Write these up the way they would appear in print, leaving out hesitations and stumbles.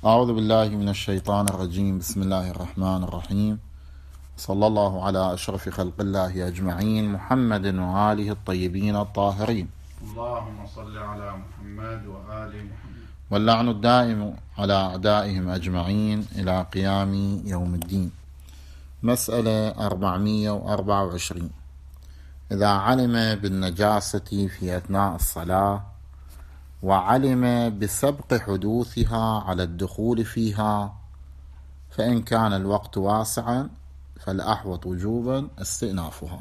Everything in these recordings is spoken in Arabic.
أعوذ بالله من الشيطان الرجيم. بسم الله الرحمن الرحيم. صلى الله على أشرف خلق الله أجمعين، محمد وآله الطيبين الطاهرين. اللهم صل على محمد وآل محمد. واللعن الدائم على أعدائهم أجمعين إلى قيام يوم الدين. مسألة 424: إذا علم بالنجاسة في أثناء الصلاة وعلم بسبق حدوثها على الدخول فيها، فإن كان الوقت واسعا فالأحوط وجوبا استئنافها.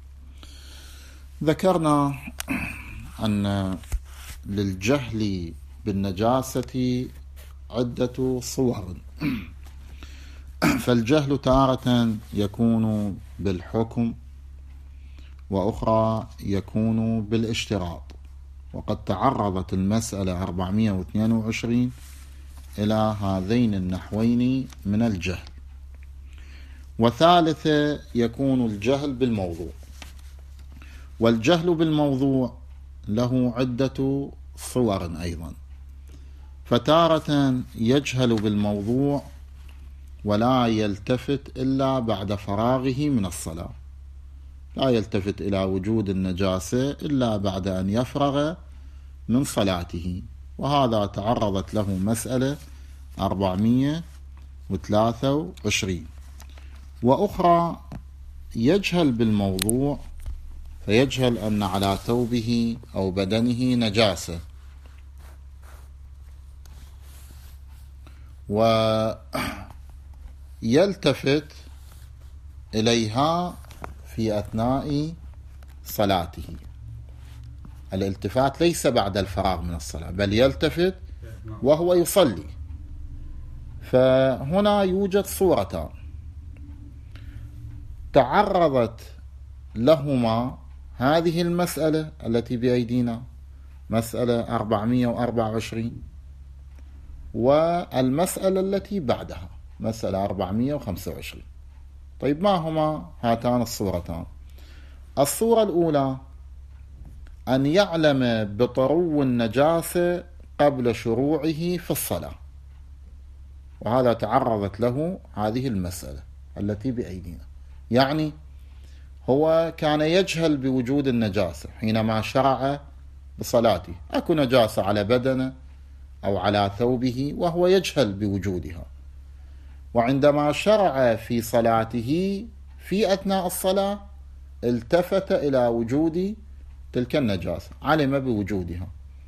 ذكرنا أن للجهل بالنجاسة عدة صور، فالجهل تارة يكون بالحكم، وأخرى يكون بالاشتراط، وقد تعرضت المسألة 422 إلى هذين النحوين من الجهل. وثالثة يكون الجهل بالموضوع، والجهل بالموضوع له عدة صور أيضا، فتارة يجهل بالموضوع ولا يلتفت إلا بعد فراغه من الصلاة، لا يلتفت إلى وجود النجاسة إلا بعد أن يفرغ من صلاته، وهذا تعرضت له مسألة 423. وأخرى يجهل بالموضوع، فيجهل أن على ثوبه أو بدنه نجاسة، ويلتفت إليها في أثناء صلاته. الالتفات ليس بعد الفراغ من الصلاة، بل يلتفت وهو يصلي. فهنا يوجد صورتان تعرضت لهما هذه المسألة التي بأيدينا، مسألة 424، والمسألة التي بعدها مسألة 425. طيب، ما هما هاتان الصورتان؟ الصورة الأولى أن يعلم بطرو النجاسة قبل شروعه في الصلاة، وهذا تعرضت له هذه المسألة التي بأيدينا. يعني هو كان يجهل بوجود النجاسة حينما شرع بصلاته، أكو نجاسة على بدنه أو على ثوبه وهو يجهل بوجودها، وعندما شرع في صلاته في أثناء الصلاة التفت إلى وجود تلك النجاسة، علم بوجودها.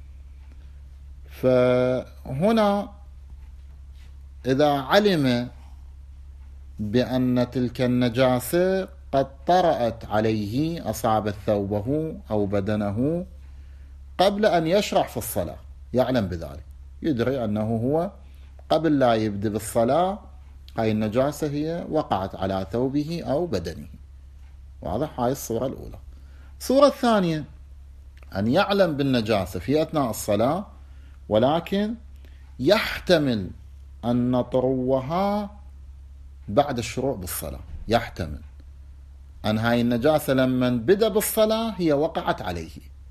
فهنا إذا علم بأن تلك النجاسة قد طرأت عليه، أصابت ثوبه أو بدنه قبل أن يشرع في الصلاة، يعلم بذلك، يدري أنه هو قبل لا يبدأ بالصلاة هاي النجاسة هي وقعت على ثوبه أو بدنه. واضح؟ هاي الصورة الأولى. الصورة الثانية أن يعلم بالنجاسة في أثناء الصلاة، ولكن يحتمل أن طروها بعد الشروع بالصلاة، يحتمل أن هاي النجاسة لما بدأ بالصلاة هي وقعت عليه،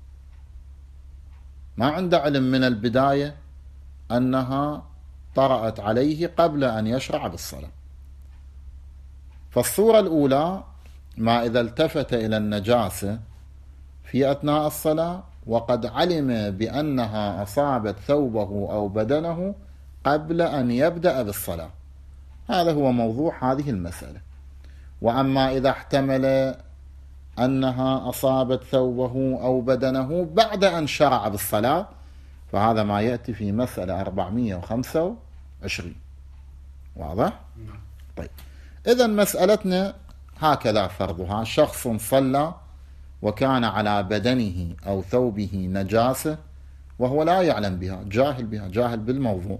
ما عنده علم من البداية أنها طرأت عليه قبل أن يشرع بالصلاة. فالصورة الأولى ما إذا التفت إلى النجاسة في أثناء الصلاة وقد علم بأنها أصابت ثوبه أو بدنه قبل أن يبدأ بالصلاة، هذا هو موضوع هذه المسألة. وأما إذا احتمل أنها أصابت ثوبه أو بدنه بعد أن شرع بالصلاة، فهذا ما يأتي في مسألة 425. واضح؟ طيب، إذن مسألتنا هكذا فرضها: شخص صلى وكان على بدنه أو ثوبه نجاسة وهو لا يعلم بها، جاهل بها، جاهل بالموضوع،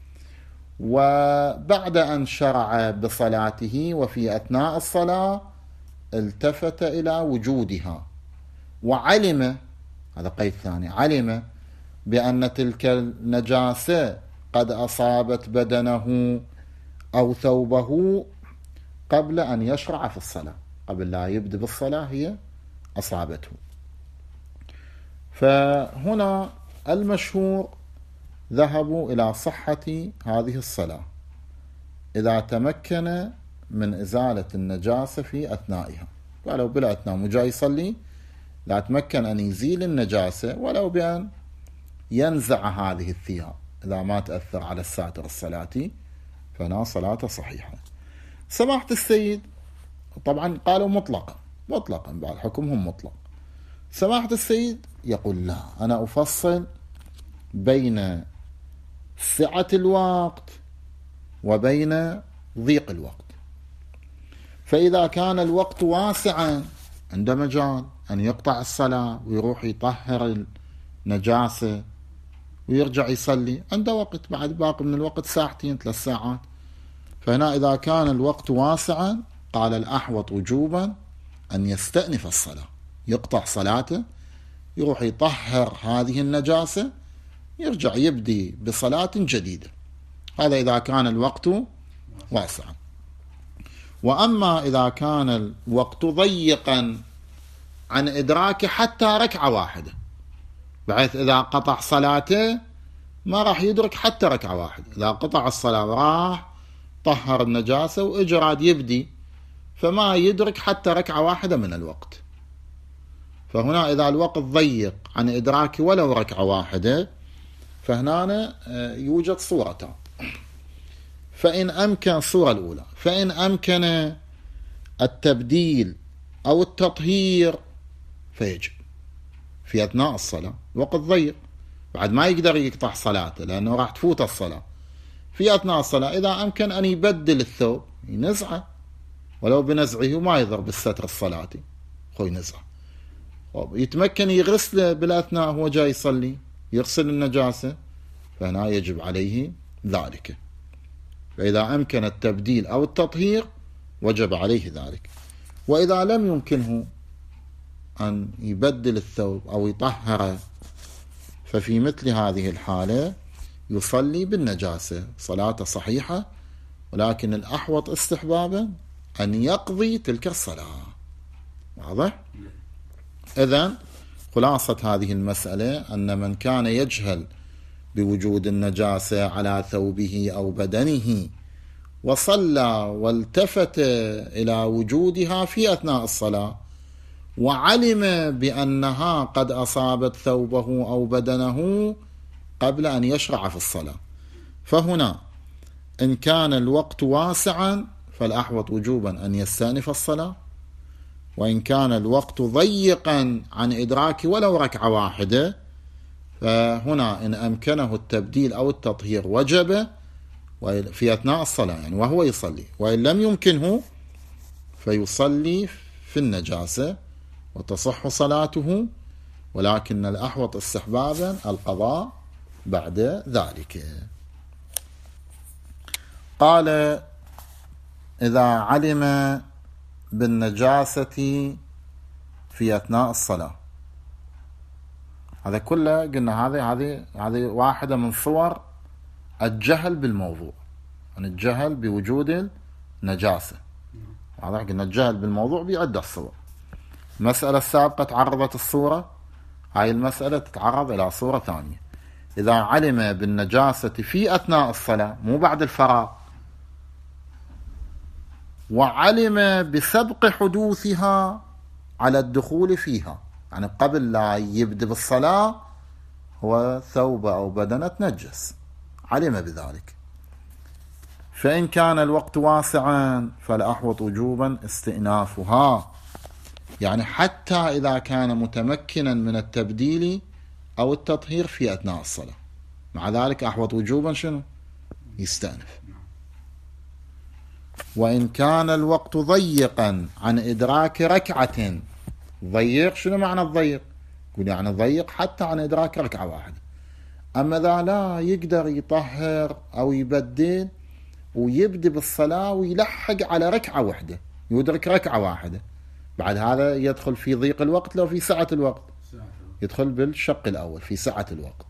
وبعد أن شرع بصلاته وفي أثناء الصلاة التفت إلى وجودها وعلم، هذا قيد ثاني، علم بأن تلك النجاسة قد أصابت بدنه أو ثوبه قبل أن يشرع في الصلاة، قبل لا يبدأ بالصلاة هي أصابته. فهنا المشهور ذهبوا إلى صحة هذه الصلاة إذا تمكن من إزالة النجاسة في أثنائها. قالوا بلا أثناء مجاي يصلي لا تمكن أن يزيل النجاسة ولو بأن ينزع هذه الثياب إذا ما تأثر على الساتر الصلاتي فهنا صلاة صحيحة. سماحة السيد طبعا قالوا مطلقا بعد حكمهم مطلق. سماحة السيد يقول لا، أنا أفصل بين سعة الوقت وبين ضيق الوقت. فإذا كان الوقت واسعا عنده مجال أن يقطع الصلاة ويروح يطهر النجاسة ويرجع يصلي، عنده وقت بعد باقي من الوقت ساعتين 3 ساعات. فهنا إذا كان الوقت واسعا قال الأحوط وجوبا أن يستأنف الصلاة، يقطع صلاته يروح يطهر هذه النجاسة يرجع يبدي بصلاة جديدة. هذا إذا كان الوقت واسعا. وأما إذا كان الوقت ضيقا عن إدراك حتى ركعة واحدة، بحيث إذا قطع صلاته ما راح يدرك حتى ركعة واحدة، إذا قطع الصلاة وراح طهر النجاسة وإجراد يبدي فما يدرك حتى ركعة واحدة من الوقت. فهنا إذا الوقت ضيق عن إدراك ولو ركعة واحدة فهنا يوجد صورتان. فإن أمكن الصورة الأولى، فإن أمكن التبديل أو التطهير فيجب في أثناء الصلاة. وقت ضيق بعد ما يقدر يقطع صلاته لأنه راح تفوت الصلاة. في أثناء الصلاة إذا أمكن أن يبدل الثوب ينزعه ولو بنزعه ما يضر بالستر الصلاتي، هو ينزعه. يتمكن يغسل بالأثناء هو جاي يصلي يغسل النجاسة فهنا يجب عليه ذلك. فإذا أمكن التبديل أو التطهير وجب عليه ذلك. وإذا لم يمكنه أن يبدل الثوب أو يطهره ففي مثل هذه الحالة يصلي بالنجاسة صلاة صحيحة، ولكن الأحوط استحبابا أن يقضي تلك الصلاة. واضح؟ إذن خلاصة هذه المسألة أن من كان يجهل بوجود النجاسة على ثوبه أو بدنه وصلى والتفت إلى وجودها في أثناء الصلاة وعلم بأنها قد أصابت ثوبه أو بدنه قبل أن يشرع في الصلاة، فهنا إن كان الوقت واسعا فالأحوط وجوبا أن يستأنف الصلاة، وإن كان الوقت ضيقا عن إدراك ولو ركعة واحدة فهنا إن أمكنه التبديل أو التطهير وجب في أثناء الصلاة يعني وهو يصلي، وإن لم يمكنه فيصلي في النجاسة وتصح صلاته، ولكن الأحوط استحبابا القضاء بعد ذلك. قال إذا علم بالنجاسة في أثناء الصلاة، هذا كله قلنا هذه واحدة من صور الجهل بالموضوع، يعني الجهل بوجود النجاسة. قلنا الجهل بالموضوع بعدة صور. المسألة السابقة تعرضت الصورة، هاي المسألة تتعرض إلى صورة ثانية. إذا علم بالنجاسة في أثناء الصلاة مو بعد الفراغ، وعلم بسبق حدوثها على الدخول فيها، يعني قبل لا يبدأ بالصلاة هو ثوب أو بدنة تنجس، علم بذلك، فإن كان الوقت واسعا فالأحوط وجوبا استئنافها، يعني حتى إذا كان متمكنا من التبديل أو التطهير في أثناء الصلاة مع ذلك أحوط وجوبا شنو؟ يستأنف. وإن كان الوقت ضيقا عن إدراك ركعة، ضيق شنو معنى الضيق؟ يقول يعني ضيق حتى عن إدراك ركعة واحدة. أما إذا لا يقدر يطهر أو يبدل ويبدي بالصلاة ويلحق على ركعة واحدة، يدرك ركعة واحدة، بعد هذا يدخل في ضيق الوقت لو في سعة الوقت؟ يدخل بالشق الأول في سعة الوقت.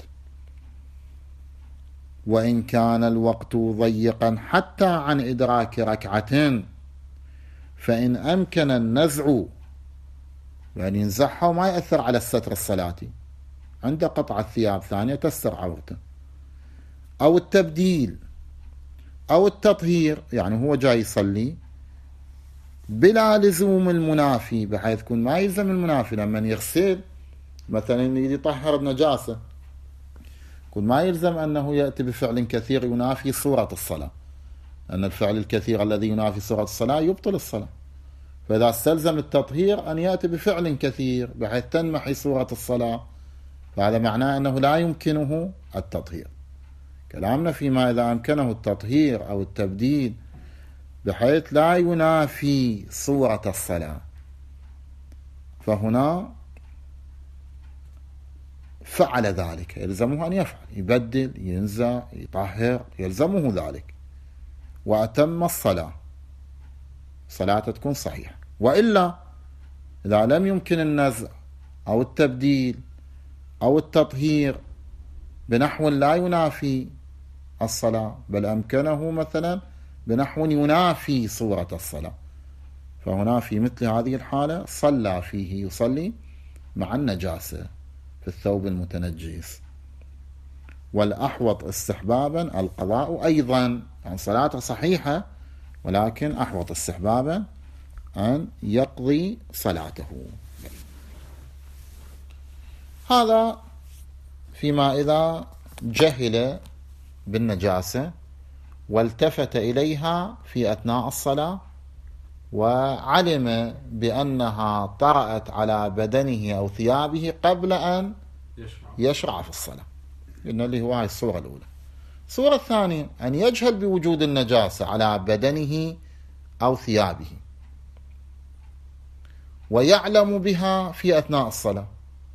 وإن كان الوقت ضيقا حتى عن إدراك ركعة فإن أمكن النزع، يعني ينزعها وما يأثر على الستر الصلاتي، عند قطع الثياب ثانية تستر عورته، أو التبديل أو التطهير، يعني هو جاي يصلي بلا لزوم المنافي، بحيث يكون ما يلزم المنافي لما يغسل مثلا يريد يطهر النجاسة، يكون ما يلزم أنه يأتي بفعل كثير ينافي صورة الصلاة، أن الفعل الكثير الذي ينافي صورة الصلاة يبطل الصلاة. فإذا استلزم التطهير أن يأتي بفعل كثير بحيث تنمحي صورة الصلاة، فهذا معناه أنه لا يمكنه التطهير. كلامنا فيما إذا أمكنه التطهير أو التبديل بحيث لا ينافي صورة الصلاة، فهنا فعل ذلك، يلزمه أن يفعل، يبدل، ينزع، يطهر، يلزمه ذلك، وأتم الصلاة، صلاة تكون صحيحة. وإلا إذا لم يمكن النزع أو التبديل أو التطهير بنحو لا ينافي الصلاة، بل أمكنه مثلا بنحو ينافي صورة الصلاة، فهنا في مثل هذه الحالة صلى فيه، يصلي مع النجاسة في الثوب المتنجس. والأحوط استحبابا القضاء أيضا، يعني صلاته صحيحة ولكن أحوط استحبابا أن يقضي صلاته. هذا فيما إذا جهل بالنجاسة والتفت إليها في أثناء الصلاة وعلم بأنها طرأت على بدنه أو ثيابه قبل أن يشرع في الصلاة، إن اللي هو هاي الصورة الأولى. الصورة الثانية أن يجهل بوجود النجاسة على بدنه أو ثيابه ويعلم بها في أثناء الصلاة،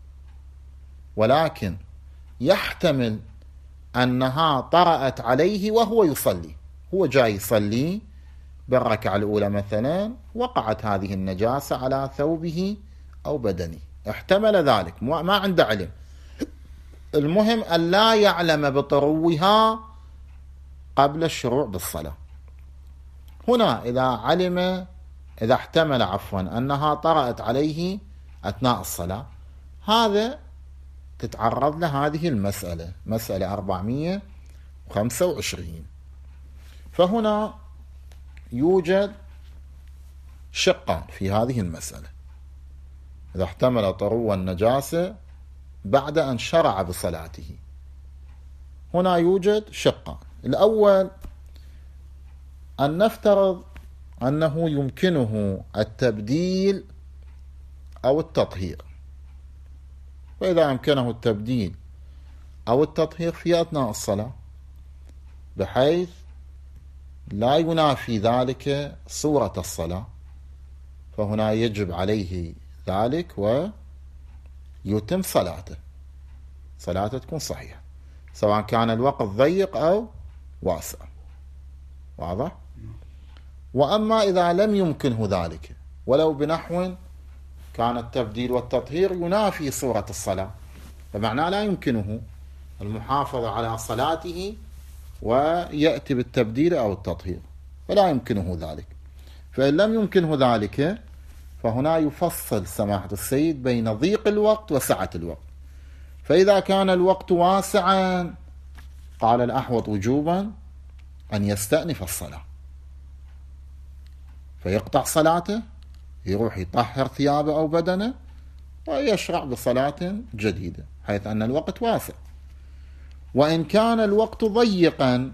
ولكن يحتمل أنها طرأت عليه وهو يصلي، هو جاي يصلي بالركعة الأولى مثلا وقعت هذه النجاسة على ثوبه أو بدنه، احتمل ذلك، ما عنده علم. المهم أن لا يعلم بطروها قبل الشروع بالصلاة. هنا إذا احتمل أنها طرأت عليه أثناء الصلاة، هذا تتعرض لهذه المسألة، مسألة 425. فهنا يوجد شقان في هذه المسألة. إذا احتمل طرو النجاسة بعد أن شرع بصلاته، هنا يوجد شقان. الأول أن نفترض أنه يمكنه التبديل أو التطهير، وإذا أمكنه التبديل أو التطهير في أثناء الصلاة بحيث لا ينافي ذلك صورة الصلاة، فهنا يجب عليه ذلك ويتم صلاته، صلاته تكون صحيحة سواء كان الوقت ضيق أو واسع. واضح؟ وأما إذا لم يمكنه ذلك ولو بنحو كان التبديل والتطهير ينافي صورة الصلاة، فمعناه لا يمكنه المحافظة على صلاته ويأتي بالتبديل أو التطهير، فلا يمكنه ذلك. فإن لم يمكنه ذلك فهنا يفصل سماحة السيد بين ضيق الوقت وسعة الوقت. فإذا كان الوقت واسعا قال الأحوط وجوبا أن يستأنف الصلاة، فيقطع صلاته، يروح يطهر ثيابه أو بدنه ويشرع بصلاة جديدة حيث أن الوقت واسع. وإن كان الوقت ضيقا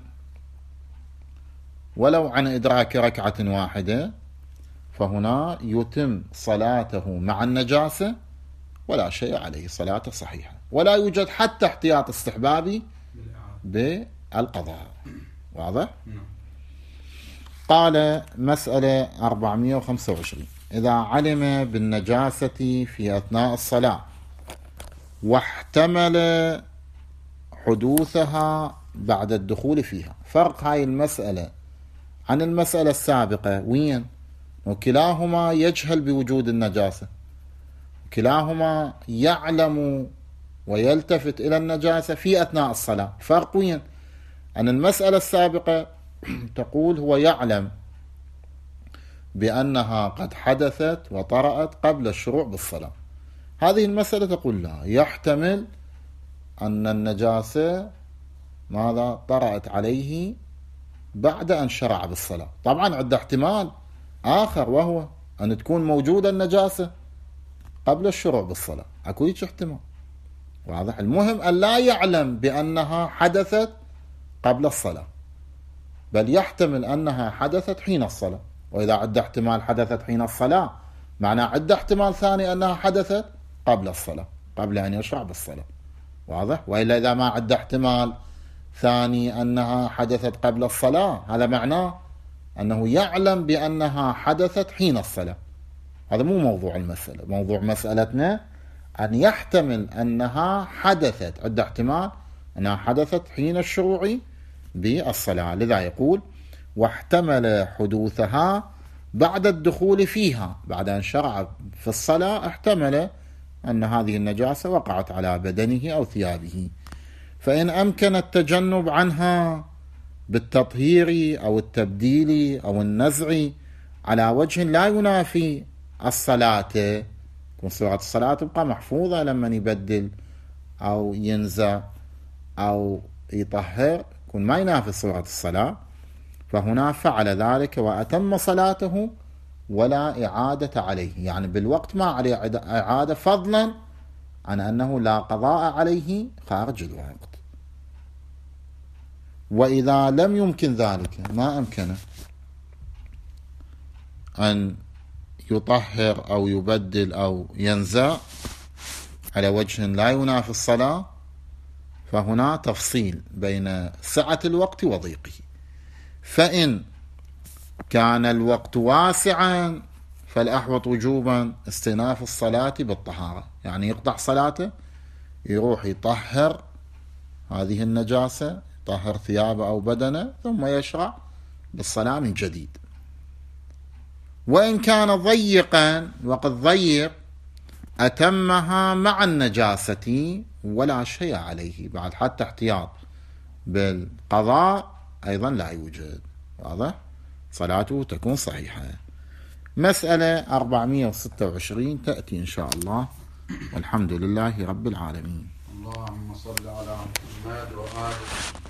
ولو عن إدراك ركعة واحدة فهنا يتم صلاته مع النجاسة ولا شيء عليه، صلاته صحيحة، ولا يوجد حتى احتياط استحبابي بالقضاء. واضح؟ قال مسألة 425: إذا علم بالنجاسة في أثناء الصلاة واحتمل حدوثها بعد الدخول فيها. فرق هاي المسألة عن المسألة السابقة وين؟ وكلاهما يجهل بوجود النجاسة، كلاهما يعلم ويلتفت إلى النجاسة في أثناء الصلاة. فرق وين؟ عن المسألة السابقة تقول هو يعلم بأنها قد حدثت وطرأت قبل الشروع بالصلاة. هذه المسألة تقول لا، يحتمل أن النجاسة ماذا طرأت عليه بعد أن شرع بالصلاة. طبعا عنده احتمال آخر، وهو أن تكون موجودة النجاسة قبل الشروع بالصلاة، أكو هيك احتمال. واضح؟ المهم أن لا يعلم بأنها حدثت قبل الصلاة، بل يحتمل أنها حدثت حين الصلاة. وإذا عنده احتمال حدثت حين الصلاة، معناه عنده احتمال ثاني أنها حدثت قبل الصلاة، قبل أن يشرع بالصلاة. واضح؟ وإلا إذا ما عنده احتمال ثاني أنها حدثت قبل الصلاة، هذا معناه أنه يعلم بأنها حدثت حين الصلاة. هذا مو موضوع المسألة. موضوع مسألتنا أن يحتمل أنها حدثت، عنده احتمال أنها حدثت حين الشروع بالصلاة. لذا يقول: واحتمل حدوثها بعد الدخول فيها، بعد أن شرع في الصلاة احتمل أن هذه النجاسة وقعت على بدنه أو ثيابه، فإن أمكن التجنب عنها بالتطهير أو التبديل أو النزع على وجه لا ينافي الصلاة، تكون صورة الصلاة تبقى محفوظة لما يبدل أو ينزع أو يطهر، يكون ما ينافي صورة الصلاة، فهنا فعل ذلك وأتم صلاته ولا إعادة عليه، يعني بالوقت ما عليه إعادة، فضلا عن أنه لا قضاء عليه خارج الوقت. وإذا لم يمكن ذلك، ما أمكنه أن يطهر أو يبدل أو ينزع على وجه لا ينافي الصلاة، فهنا تفصيل بين سعة الوقت وضيقه. فإن كان الوقت واسعا فالأحوط وجوبا استئناف الصلاة بالطهارة، يعني يقطع صلاته يروح يطهر هذه النجاسة، يطهر ثيابه أو بدنه، ثم يشرع بالصلاة من جديد. وإن كان ضيقا، وقد ضيق، أتمها مع النجاسة ولا شيء عليه، بعد حتى احتياط بالقضاء أيضا لا يوجد. واضح؟ صلاته تكون صحيحة. مسألة 426 تأتي إن شاء الله، والحمد لله رب العالمين. اللهم صل على محمد وآله